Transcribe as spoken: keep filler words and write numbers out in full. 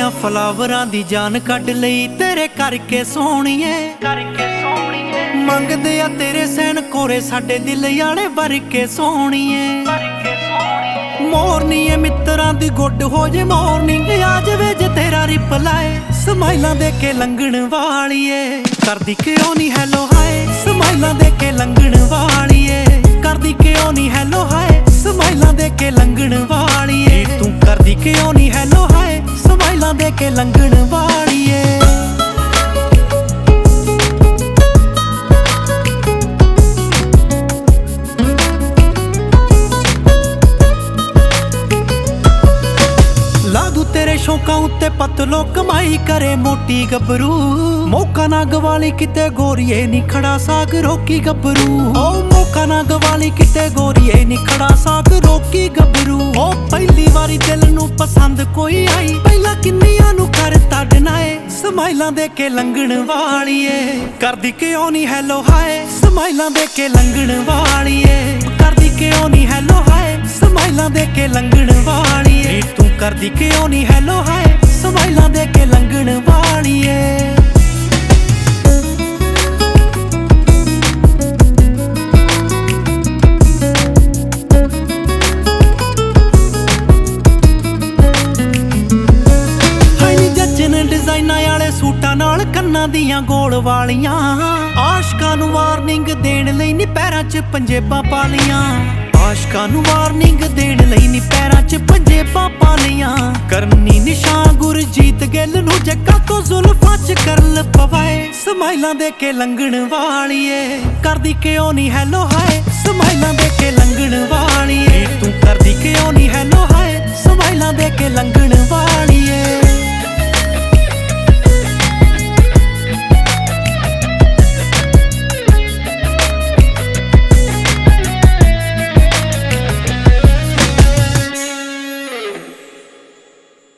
ਫਲਾਵਰਾਂ ਦੀ ਜਾਨ ਕੱਢ ਲਈ ਤੇਰੇ ਕਰਕੇ ਸੋਹਣੀਏ, ਕਰਕੇ ਸੋਹਣੀਏ। ਮੰਗਦੇ ਆ ਤੇਰੇ ਸੈਨ ਕੋਰੇ ਸਾਡੇ ਦਿਲ ਵਾਲੇ ਵਰਕੇ ਸੋਹਣੀਏ, ਵਰਕੇ ਸੋਹਣੀਏ। ਮੋਰਨੀਏ ਮਿੱਤਰਾਂ ਦੀ ਗੁੱਡ ਹੋ ਜੇ ਮੋਰਨਿੰਗ ਆ ਜਾਵੇ ਜੇ ਤੇਰਾ ਰਿਪਲਾਈ, ਸਮਾਈਲਾਂ ਦੇ ਕੇ ਲੰਘਣ ਵਾਲੀਏ ਕਰਦੀ ਕਿਉਂ ਨਹੀਂ ਹੈਲੋ ਹਾਏ, ਸਮਾਈਲਾਂ ਦੇ ਕੇ ਲੰਘਣ ਵਾਲੀਏ ਕਰਦੀ ਕਿਉਂ ਨਹੀਂ ਹੈਲੋ ਹਾਏ, ਸਮਾਈਲਾਂ ਦੇ ਕੇ ਲੰਘਣ ਵਾਲੀਏ ਤੂੰ ਕਰਦੀ ਕਿਉਂ ਨਹੀਂ ਹੈਲੋ ਹਾਏ, ਸਮਾਈਲਾਂ ਦੇ ਕੇ ਲੰਘਣ ਵਾਲੀਏ। ਲਾਦੂ ਤੇਰੇ ਸ਼ੌਕਾਂ ਉੱਤੇ ਪਤਲੋ ਕਮਾਈ ਕਰੇ ਮੋਟੀ ਗੱਭਰੂ, ਮੌਕਾ ਨਾ ਗਵਾਲੀ ਕਿਤੇ ਗੋਰੀਏ ਨੀ ਖੜਾ ਸਾਗ ਰੋਕੀ ਗੱਭਰੂ। ਓ ਮੌਕਾ ਨਾ ਗਵਾਲੀ ਕਿਤੇ ਗੋਰੀਏ ਨੀ ਖੜਾ ਸਾਗ ਰੋਕੀ ਗੱਭਰੂ। ਓ ਪਹਿਲੀ ਵਾਰੀ ਦਿਲ ਨੂੰ ਪਸੰਦ ਕੋਈ ਆਈ, ਪਹਿਲਾਂ ਕਿੰਨੀਆਂ ਨੂੰ ਕਰਤਾ ਡਿਨਾਏ, ਸਮਾਈਲਾਂ ਦੇ ਕੇ ਲੰਘਣ ਵਾਲੀਏ ਕਰਦੀ ਕਿਉਂ ਨਹੀਂ ਹੈਲੋ ਹਾਏ, ਸਮਾਈਲਾਂ ਦੇ ਕੇ ਲੰਘਣ ਵਾਲੀਏ ਕਰਦੀ ਕਿਉਂ ਨਹੀਂ ਹੈਲੋ ਹਾਏ, ਸਮਾਈਲਾਂ ਦੇ ਕੇ ਲੰਘਣ ਵਾਲੀਏ ਤੂੰ ਕਰਦੀ ਕਿਉਂ ਨਹੀਂ ਹੈਲੋ ਹਾਏ, ਸਮਾਈਲਾਂ ਦੇ ਕੇ ਲੰਘਣ ਵਾਲੀਏ। ਡਿਜ਼ਾਈਨਾਂ ਵਾਲੇ ਸੂਟਾਂ ਨਾਲ ਕੰਨਾਂ ਦੀਆਂ ਗੋਲ ਵਾਲੀਆਂ, ਆਸ਼ਕਾਂ ਨੂੰ ਵਾਰਨਿੰਗ ਦੇਣ ਲਈ ਨੀ ਪੈਰਾਂ 'ਚ ਪੰਜੇਬਾਂ ਪਾ ਲੀਆਂ, ਆਸ਼ਕਾਂ ਨੂੰ ਵਾਰਨਿੰਗ ਦੇਣ ਲਈ ਨੀ ਪੈਰਾਂ 'ਚ ਪੰਜੇਬਾਂ ਪਾ ਲੀਆਂ। ਕਰਨੀ ਨਿਸ਼ਾਨ ਗੁਰਜੀਤ ਗਿੱਲ ਨੂੰ ਜੱਗਾ ਤੋਂ ਜ਼ੁਲਫਾਂ 'ਚ ਕਰਲ ਪਵਾਏ, ਸਮਾਈਲਾਂ ਦੇ ਕੇ ਲੰਘਣ ਵਾਲੀਏ ਕਰਦੀ ਕਿਉਂ ਨਹੀਂ ਹੈਲੋ ਹਾਏ, ਸਮਾਈਲਾਂ ਦੇ